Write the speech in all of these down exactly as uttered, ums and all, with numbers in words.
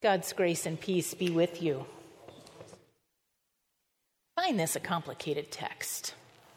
God's grace and peace be with you. I find this a complicated text.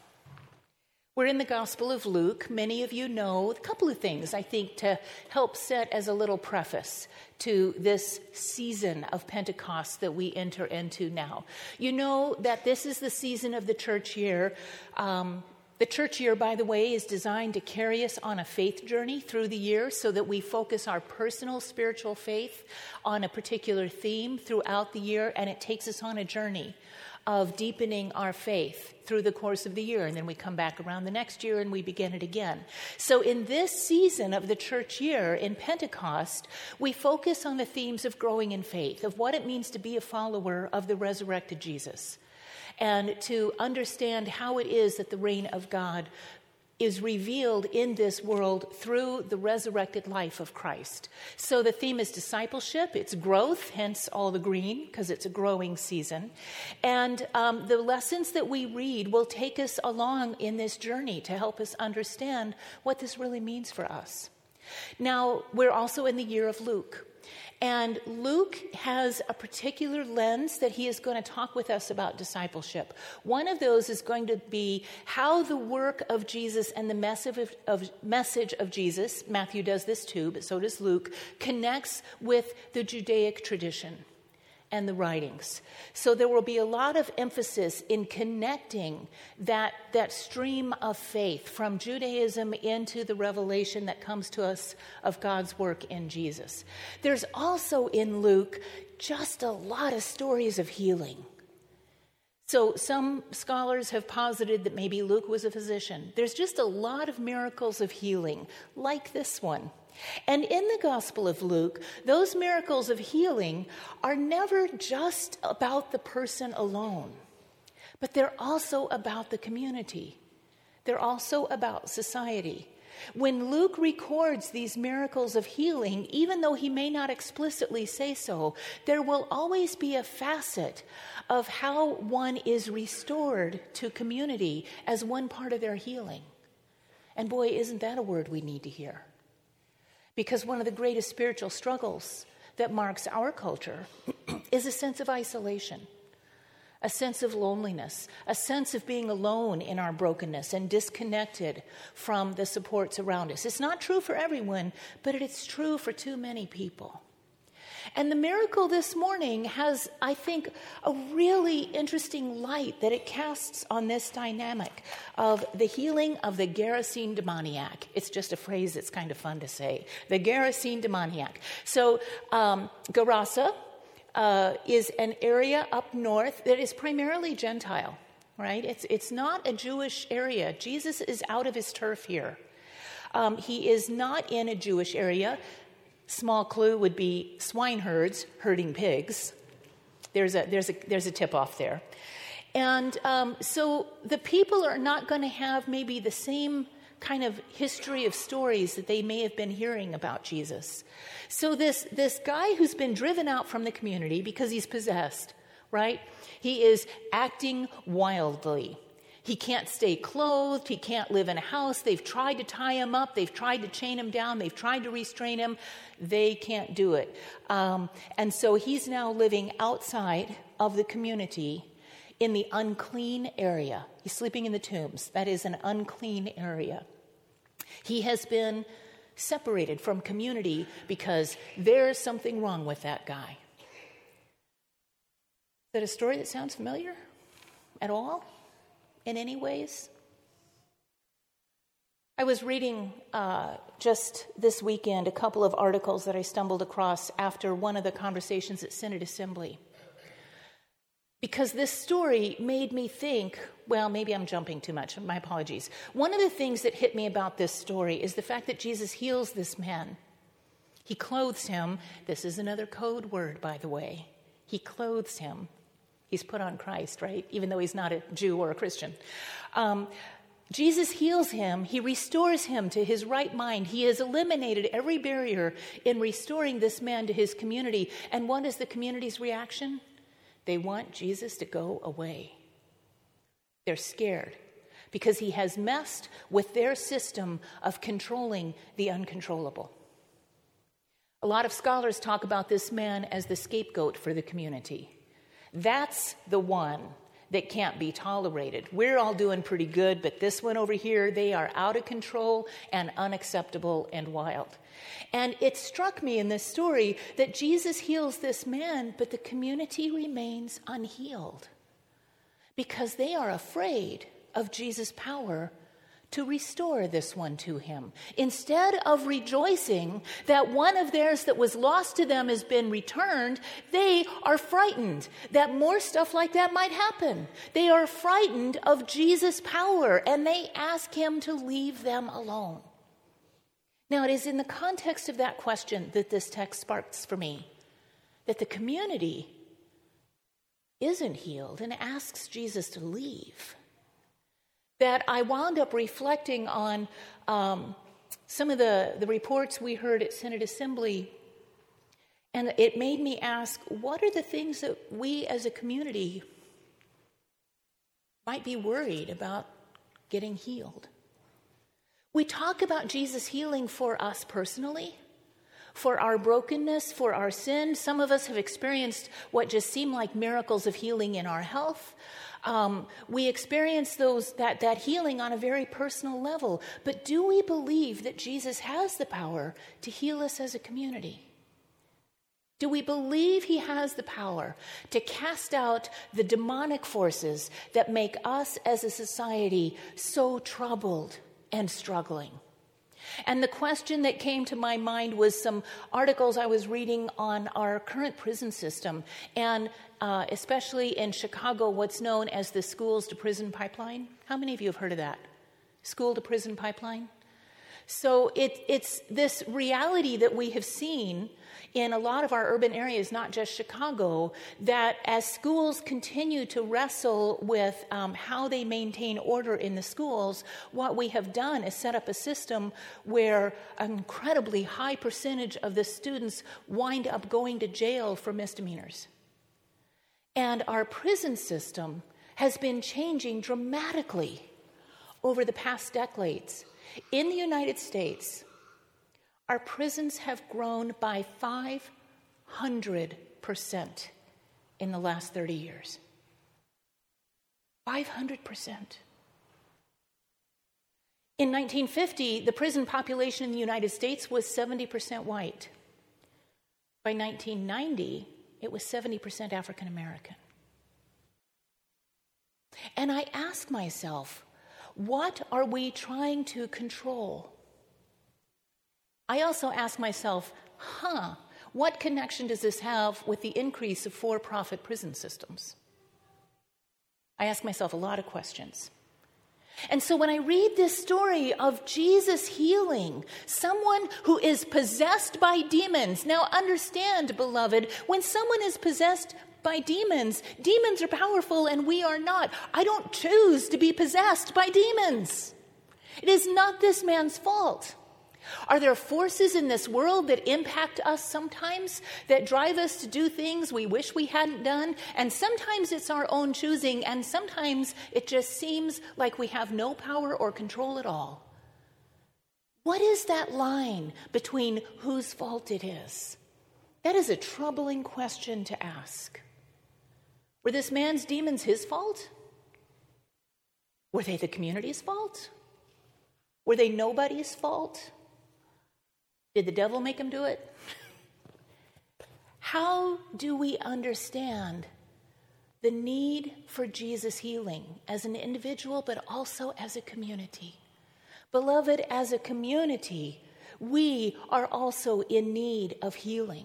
We're in the Gospel of Luke. Many of you know a couple of things, I think, to help set as a little preface to this season of Pentecost that we enter into now. You know that this is the season of the church year. Um, the church year, by the way, is designed to carry us on a faith journey through the year so that we focus our personal spiritual faith on a particular theme throughout the year, and it takes us on a journey of deepening our faith through the course of the year. And then we come back around the next year and we begin it again. So in this season of the church year, in Pentecost, we focus on the themes of growing in faith, of what it means to be a follower of the resurrected Jesus, and to understand how it is that the reign of God is revealed in this world through the resurrected life of Christ. So the theme is discipleship, it's growth, hence all the green, because it's a growing season. And um, the lessons that we read will take us along in this journey to help us understand what this really means for us. Now, we're also in the year of Luke. And Luke has a particular lens that he is going to talk with us about discipleship. One of those is going to be how the work of Jesus and the message of, of, message of Jesus, Matthew does this too, but so does Luke, connects with the Judaic tradition and the writings. So there will be a lot of emphasis in connecting that, that stream of faith from Judaism into the revelation that comes to us of God's work in Jesus. There's also in Luke just a lot of stories of healing. So some scholars have posited that maybe Luke was a physician. There's just a lot of miracles of healing, like this one. And in the Gospel of Luke, those miracles of healing are never just about the person alone, but they're also about the community. They're also about society. When Luke records these miracles of healing, even though he may not explicitly say so, there will always be a facet of how one is restored to community as one part of their healing. And boy, isn't that a word we need to hear? Because one of the greatest spiritual struggles that marks our culture is a sense of isolation, a sense of loneliness, a sense of being alone in our brokenness and disconnected from the supports around us. It's not true for everyone, but it's true for too many people. And the miracle this morning has, I think, a really interesting light that it casts on this dynamic of the healing of the Gerasene demoniac. It's just a phrase that's kind of fun to say. The Gerasene demoniac. So um, Gerasa uh, is an area up north that is primarily Gentile, right? It's, it's not a Jewish area. Jesus is out of his turf here. Um, he is not in a Jewish area. Small clue would be swineherds herding pigs. There's a there's a there's a tip off there, and um, so the people are not going to have maybe the same kind of history of stories that they may have been hearing about Jesus. So this this guy who's been driven out from the community because he's possessed, right? He is acting wildly. He can't stay clothed. He can't live in a house. They've tried to tie him up. They've tried to chain him down. They've tried to restrain him. They can't do it. Um, and so he's now living outside of the community in the unclean area. He's sleeping in the tombs. That is an unclean area. He has been separated from community because there's something wrong with that guy. Is that a story that sounds familiar at all? In any ways? I was reading uh, just this weekend a couple of articles that I stumbled across after one of the conversations at Synod Assembly. Because this story made me think, well, maybe I'm jumping too much. My apologies. One of the things that hit me about this story is the fact that Jesus heals this man. He clothes him. This is another code word, by the way. He clothes him. He's put on Christ, right? Even though he's not a Jew or a Christian. Um, Jesus heals him. He restores him to his right mind. He has eliminated every barrier in restoring this man to his community. And what is the community's reaction? They want Jesus to go away. They're scared because he has messed with their system of controlling the uncontrollable. A lot of scholars talk about this man as the scapegoat for the community. That's the one that can't be tolerated. We're all doing pretty good, but this one over here, they are out of control and unacceptable and wild. And it struck me in this story that Jesus heals this man, but the community remains unhealed because they are afraid of Jesus' power to restore this one to him. Instead of rejoicing that one of theirs that was lost to them has been returned, they are frightened that more stuff like that might happen. They are frightened of Jesus' power, and they ask him to leave them alone. Now, it is in the context of that question that this text sparks for me, that the community isn't healed and asks Jesus to leave, that I wound up reflecting on um, some of the, the reports we heard at Synod Assembly, and it made me ask, what are the things that we as a community might be worried about getting healed? We talk about Jesus healing for us personally, for our brokenness, for our sin. Some of us have experienced what just seem like miracles of healing in our health. Um, we experience those that, that healing on a very personal level. But do we believe that Jesus has the power to heal us as a community? Do we believe he has the power to cast out the demonic forces that make us as a society so troubled and struggling? And the question that came to my mind was some articles I was reading on our current prison system, and uh, especially in Chicago, what's known as the schools to prison pipeline. How many of you have heard of that? School to prison pipeline? So it, it's this reality that we have seen in a lot of our urban areas, not just Chicago, that as schools continue to wrestle with um, how they maintain order in the schools, what we have done is set up a system where an incredibly high percentage of the students wind up going to jail for misdemeanors. And our prison system has been changing dramatically over the past decades. In the United States, our prisons have grown by five hundred percent in the last thirty years. five hundred percent. In nineteen fifty, the prison population in the United States was seventy percent white. By nineteen ninety, it was seventy percent African American. And I ask myself, what are we trying to control? I also ask myself, huh, what connection does this have with the increase of for-profit prison systems? I ask myself a lot of questions. And so when I read this story of Jesus healing someone who is possessed by demons, now understand, beloved, when someone is possessed by demons, demons are powerful and we are not. I don't choose to be possessed by demons. It is not this man's fault. Are there forces in this world that impact us sometimes, that drive us to do things we wish we hadn't done? And sometimes it's our own choosing, and sometimes it just seems like we have no power or control at all. What is that line between whose fault it is? That is a troubling question to ask. Were this man's demons his fault? Were they the community's fault? Were they nobody's fault? Did the devil make him do it? How do we understand the need for Jesus healing as an individual, but also as a community? Beloved, as a community, we are also in need of healing.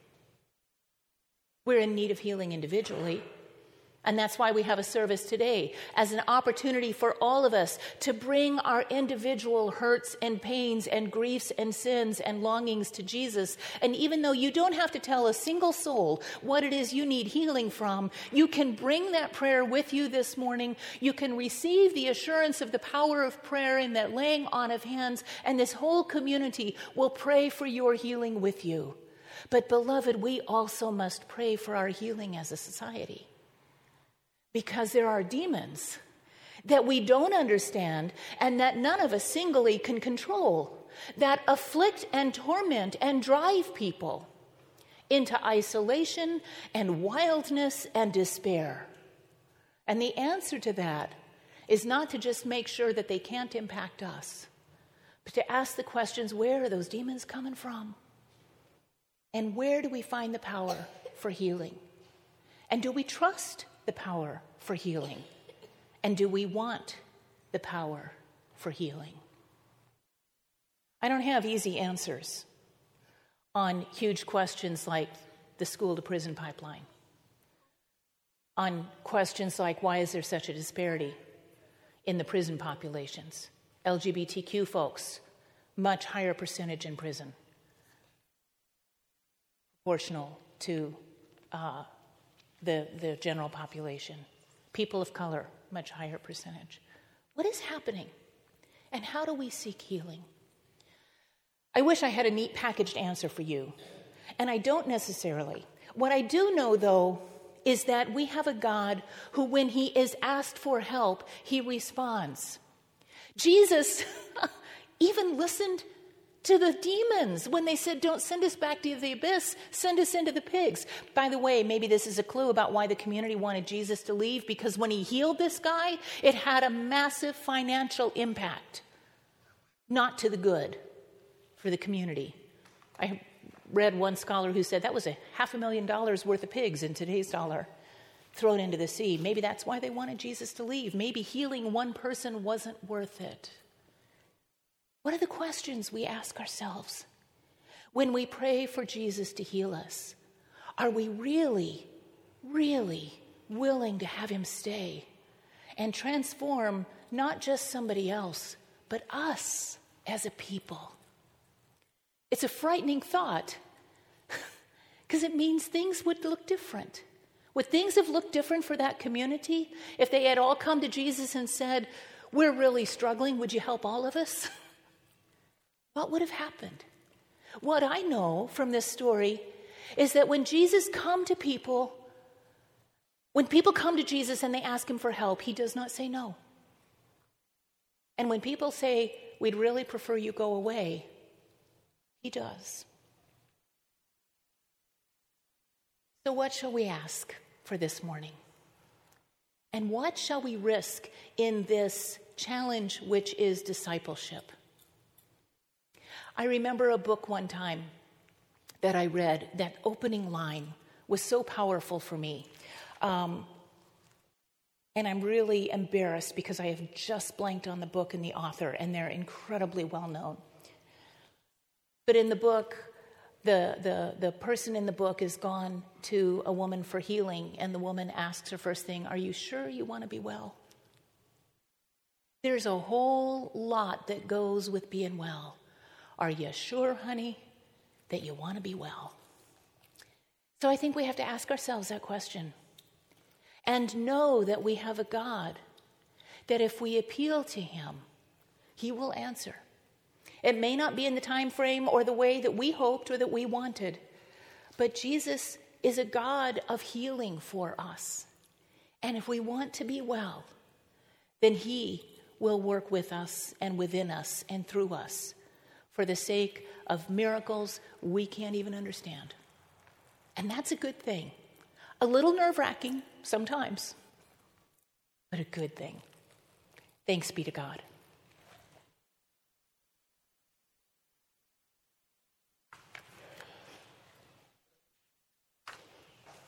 We're in need of healing individually. And that's why we have a service today as an opportunity for all of us to bring our individual hurts and pains and griefs and sins and longings to Jesus. And even though you don't have to tell a single soul what it is you need healing from, you can bring that prayer with you this morning. You can receive the assurance of the power of prayer in that laying on of hands, and this whole community will pray for your healing with you. But beloved, we also must pray for our healing as a society. Because there are demons that we don't understand and that none of us singly can control. that afflict and torment and drive people into isolation and wildness and despair. And the answer to that is not to just make sure that they can't impact us, but to ask the questions, where are those demons coming from? And where do we find the power for healing? And do we trust the power for healing? And do we want the power for healing? I don't have easy answers on huge questions like the school-to-prison pipeline, on questions like why is there such a disparity in the prison populations? L G B T Q folks, much higher percentage in prison, proportional to uh, the, the general population. People of color, much higher percentage. What is happening? And how do we seek healing? I wish I had a neat packaged answer for you, and I don't necessarily. What I do know, though, is that we have a God who, when he is asked for help, he responds. Jesus even listened to the demons when they said, don't send us back to the abyss, send us into the pigs. By the way, maybe this is a clue about why the community wanted Jesus to leave, because when he healed this guy, it had a massive financial impact, not to the good for the community. I read one scholar who said that was a half a million dollars worth of pigs in today's dollar thrown into the sea. Maybe that's why they wanted Jesus to leave. Maybe healing one person wasn't worth it. What are the questions we ask ourselves when we pray for Jesus to heal us? Are we really, really willing to have him stay and transform not just somebody else, but us as a people? It's a frightening thought because it means things would look different. Would things have looked different for that community if they had all come to Jesus and said, we're really struggling, would you help all of us? What would have happened? What I know from this story is that when Jesus come to people, when people come to Jesus and they ask him for help, he does not say no. And when people say, we'd really prefer you go away, he does. So what shall we ask for this morning? And what shall we risk in this challenge, which is discipleship? I remember a book one time that I read, that opening line was so powerful for me. Um, and I'm really embarrassed because I have just blanked on the book and the author, and they're incredibly well known. But in the book, the, the, the person in the book is gone to a woman for healing, and the woman asks her first thing, are you sure you want to be well? There's a whole lot that goes with being well. Are you sure, honey, that you want to be well? So I think we have to ask ourselves that question and know that we have a God that if we appeal to him, he will answer. It may not be in the time frame or the way that we hoped or that we wanted, but Jesus is a God of healing for us. And if we want to be well, then he will work with us and within us and through us for the sake of miracles we can't even understand. And that's a good thing. A little nerve-wracking sometimes, but a good thing. Thanks be to God.